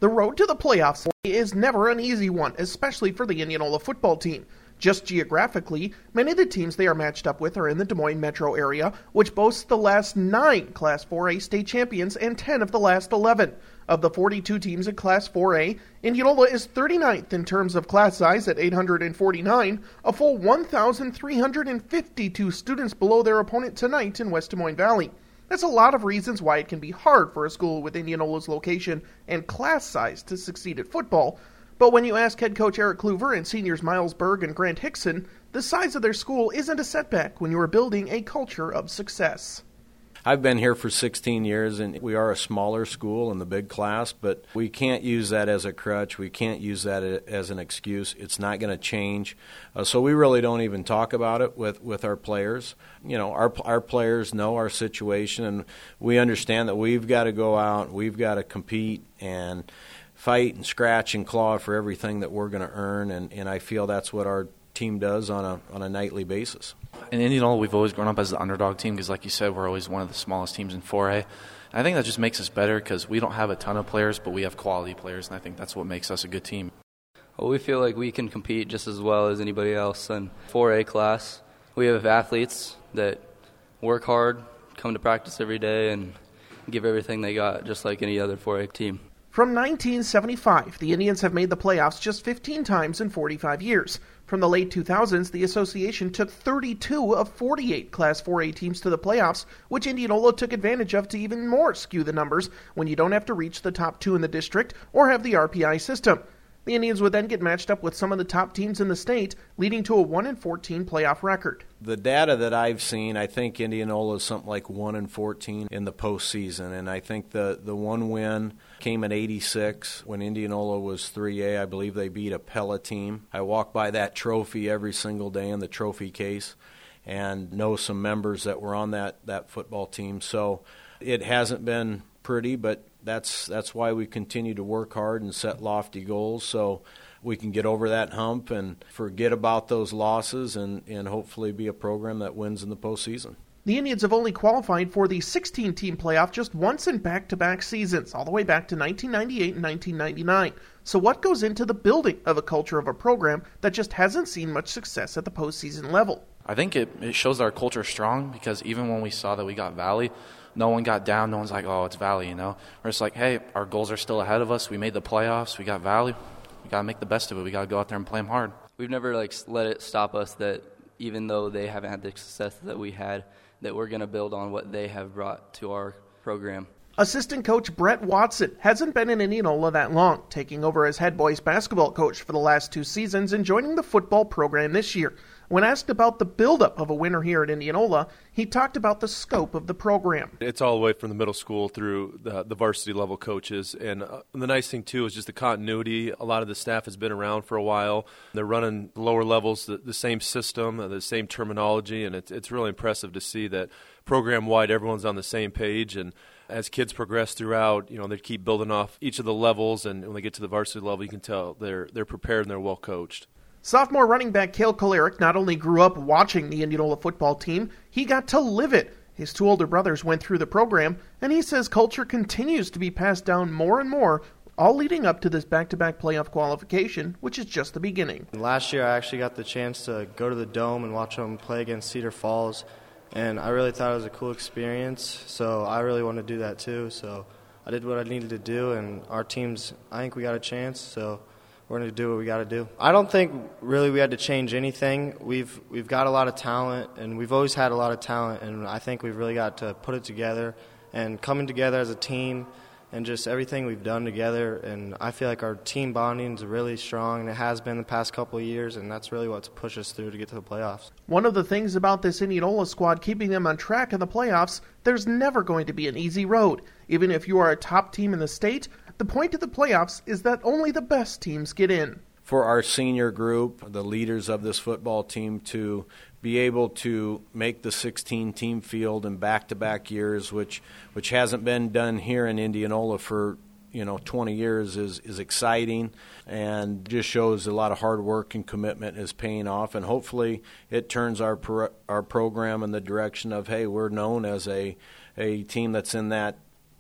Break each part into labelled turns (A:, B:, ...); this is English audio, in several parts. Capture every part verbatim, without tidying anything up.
A: The road to the playoffs is never an easy one, especially for the Indianola football team. Just geographically, many of the teams they are matched up with are in the Des Moines metro area, which boasts the last nine Class four A state champions and ten of the last eleven. Of the forty-two teams in Class four A, Indianola is thirty-ninth in terms of class size at eight hundred forty-nine, a full one thousand three hundred fifty-two students below their opponent tonight in West Des Moines Valley. That's a lot of reasons why it can be hard for a school with Indianola's location and class size to succeed at football. But when you ask head coach Eric Kluver and seniors Miles Berg and Grant Hickson, the size of their school isn't a setback when you are building a culture of success.
B: I've been here for sixteen years, and we are a smaller school in the big class, but we can't use that as a crutch. We can't use that as an excuse. It's not going to change. Uh, so we really don't even talk about it with, with our players. You know, our our players know our situation, and we understand that we've got to go out, we've got to compete and fight and scratch and claw for everything that we're going to earn, and, and I feel that's what our team does on a on a nightly basis.
C: In Indianola, we've always grown up as the underdog team because, like you said, we're always one of the smallest teams in four A. I think that just makes us better because we don't have a ton of players, but we have quality players, and I think that's what makes us a good team.
D: Well, we feel like we can compete just as well as anybody else in four A class. We have athletes that work hard, come to practice every day, and give everything they got, just like any other four A team.
A: From nineteen seventy-five, the Indians have made the playoffs just fifteen times in forty-five years. From the late two thousands, the association took thirty-two of forty-eight Class four A teams to the playoffs, which Indianola took advantage of to even more skew the numbers when you don't have to reach the top two in the district or have the R P I system. The Indians would then get matched up with some of the top teams in the state, leading to a one and fourteen playoff record.
B: The data that I've seen, I think Indianola is something like one and fourteen in the postseason, and I think the, the one win came in eighty-six when Indianola was three A. I believe they beat a Pella team. I walk by that trophy every single day in the trophy case and know some members that were on that, that football team. So it hasn't been pretty, but that's that's why we continue to work hard and set lofty goals so we can get over that hump and forget about those losses and, and hopefully be a program that wins in the postseason.
A: The Indians have only qualified for the sixteen-team playoff just once in back-to-back seasons, all the way back to nineteen ninety-eight and nineteen ninety-nine. So what goes into the building of a culture of a program that just hasn't seen much success at the postseason level?
C: I think it, it shows our culture strong because even when we saw that we got Valley, no one got down. No one's like, oh, it's Valley, you know. We're just like, hey, our goals are still ahead of us. We made the playoffs. We got Valley. We got to make the best of it. We got to go out there and play them hard.
D: We've never like let it stop us that even though they haven't had the success that we had, that we're going to build on what they have brought to our program.
A: Assistant coach Brett Watson hasn't been in Indianola that long, taking over as head boys basketball coach for the last two seasons and joining the football program this year. When asked about the buildup of a winner here at Indianola, he talked about the scope of the program.
E: It's all the way from the middle school through the, the varsity level coaches. And uh, the nice thing, too, is just the continuity. A lot of the staff has been around for a while. They're running lower levels, the, the same system, uh, the same terminology, and it's, it's really impressive to see that program-wide everyone's on the same page. And as kids progress throughout, you know, they keep building off each of the levels, and when they get to the varsity level, you can tell they're they're prepared and they're well coached.
A: Sophomore running back Cale Kolaric not only grew up watching the Indianola football team, he got to live it. His two older brothers went through the program, and he says culture continues to be passed down more and more, all leading up to this back-to-back playoff qualification, which is just the beginning.
F: Last year I actually got the chance to go to the Dome and watch them play against Cedar Falls, and I really thought it was a cool experience, so I really want to do that too. So I did what I needed to do, and our teams, I think we got a chance, so we're going to do what we got to do. I don't think really we had to change anything. We've we've got a lot of talent, and we've always had a lot of talent, and I think we've really got to put it together and coming together as a team and just everything we've done together. And I feel like our team bonding is really strong, and it has been the past couple of years, and that's really what's pushed us through to get to the playoffs.
A: One of the things about this Indianola squad keeping them on track in the playoffs, there's never going to be an easy road. Even if you are a top team in the state, the point of the playoffs is that only the best teams get in.
B: For our senior group, the leaders of this football team, to be able to make the sixteen-team field in back-to-back years, which which hasn't been done here in Indianola for you know twenty years, is is exciting and just shows a lot of hard work and commitment is paying off. And hopefully it turns our pro- our program in the direction of, hey, we're known as a a team that's in that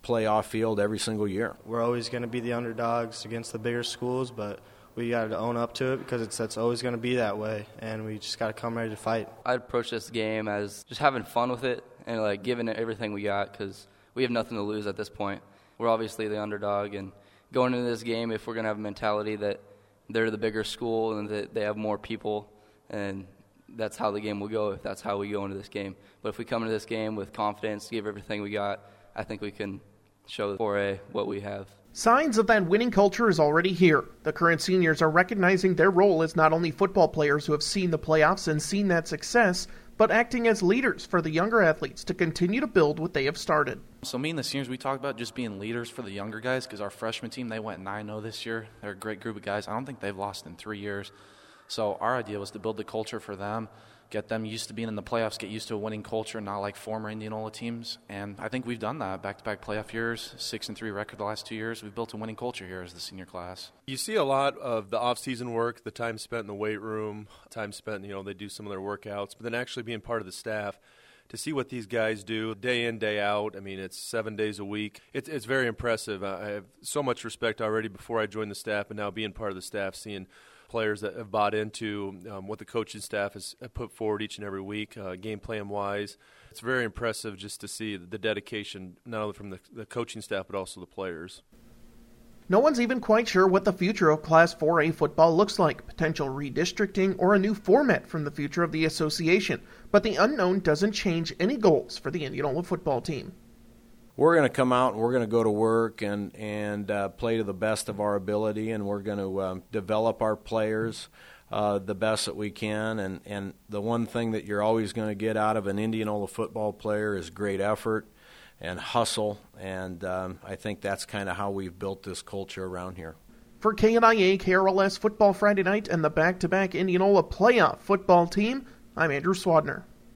B: playoff field every single year.
F: We're always going to be the underdogs against the bigger schools, but we got to own up to it because it's that's always going to be that way, and we just got to come ready to fight.
D: I'd approach this game as just having fun with it and like giving it everything we got because we have nothing to lose at this point. We're obviously the underdog, and going into this game, if we're going to have a mentality that they're the bigger school and that they have more people, and that's how the game will go if that's how we go into this game. But if we come into this game with confidence, give everything we got, I think we can show four A what we have.
A: Signs of that winning culture is already here. The current seniors are recognizing their role as not only football players who have seen the playoffs and seen that success, but acting as leaders for the younger athletes to continue to build what they have started.
C: So me and the seniors, we talked about just being leaders for the younger guys because our freshman team, they went nine oh this year. They're a great group of guys. I don't think they've lost in three years. So our idea was to build the culture for them, get them used to being in the playoffs, get used to a winning culture, not like former Indianola teams. And I think we've done that. Back-to-back playoff years, six and three record the last two years. We've built a winning culture here as the senior class.
E: You see a lot of the off-season work, the time spent in the weight room, time spent, you know, they do some of their workouts, but then actually being part of the staff. To see what these guys do day in, day out, I mean, it's seven days a week. It's, it's very impressive. I have so much respect already before I joined the staff, and now being part of the staff, seeing players that have bought into um, what the coaching staff has put forward each and every week, uh, game plan-wise. It's very impressive just to see the dedication, not only from the, the coaching staff, but also the players.
A: No one's even quite sure what the future of Class four A football looks like, potential redistricting or a new format from the future of the association. But the unknown doesn't change any goals for the Indianola football team.
B: We're going to come out and we're going to go to work and, and uh, play to the best of our ability, and we're going to um, develop our players uh, the best that we can. And, and the one thing that you're always going to get out of an Indianola football player is great effort and hustle, and um, I think that's kind of how we've built this culture around here.
A: For K N I A K R L S Football Friday Night and the back-to-back Indianola playoff football team, I'm Andrew Swadner.